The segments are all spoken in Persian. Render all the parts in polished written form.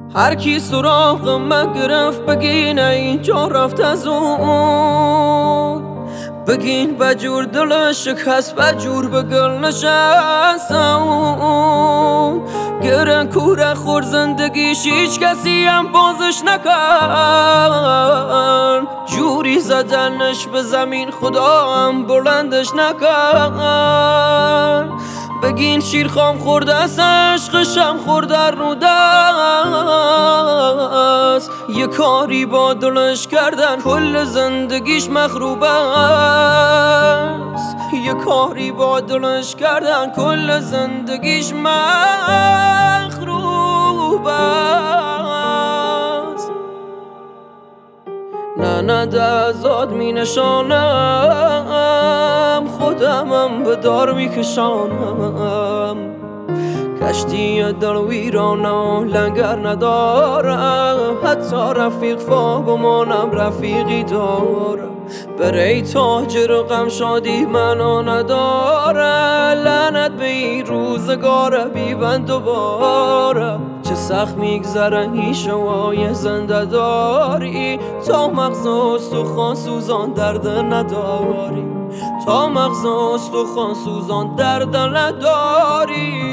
هر کی سراغ من گرفت بگین اینجا رفت از اون، بگین بجور دل شکست بجور به گل نشست اون. گرن کوره خور زندگیش هیچ کسی هم بازش نکن، جوری زدنش به زمین خدا هم بلندش نکن. بگین شیرخام خورده است عشقشم خورده رو دست، یه کاری با دلش کردن کل زندگیش مخروب است، یه کاری با دلش کردن کل زندگیش مخروب است. نه دزاد می نشانم، خودمم به دار می کشانم. کشتی دل ویرانه و لنگر ندارم، حتی رفیق فا بمانم رفیقی دارم. برای تاجر غم شادی منو نداره، لعنت به این روزگار بیبند دوباره. چه سخت میگذره این شوای زنده داری، تا مغز استخوان سوزان درد نداری، تا مغز استخوان سوزان درد نداری.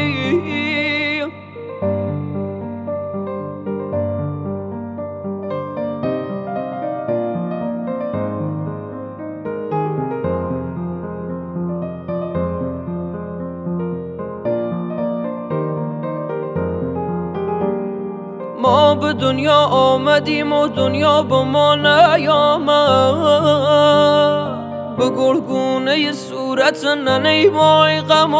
ما به دنیا آمدیم و دنیا با ما نیامد، به گلگونه صورت ننه مای غم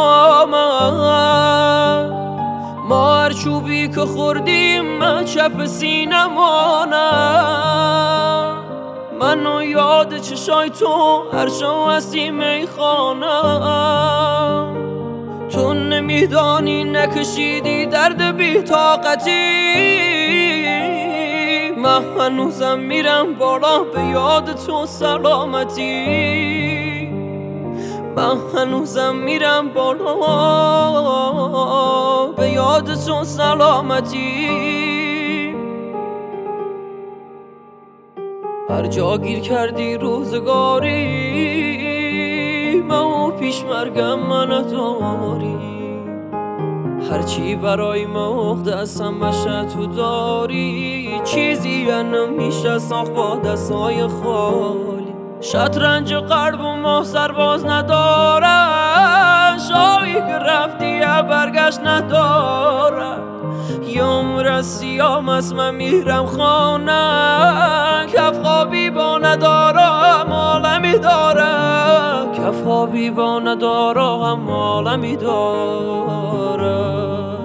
آمد. ما هر چوبی که خوردیم من چپ سینمانم، منو یاد چشای تو هر شو هستی میخوانم. تو نمیدانی نکشیدی درد بی طاقتی، من هنوزم میرم بالا به یاد تو سلامتی، من هنوزم میرم بالا به یاد تو سلامتی. هر جا گیر کردی روزگاری، من پیش مرگم من داری. هرچی برای مقدسم بشه تو داری، چیزی نمیشه ساخت با دستای خالی. شطرنج قلب و ما سرباز نداره، شاهی که رفتی برگشت نداره. یه عمر سیام است من میرم خانه، کف خوابی با ندارم عالمی داره، کف خوابی با ندارم عالمی داره.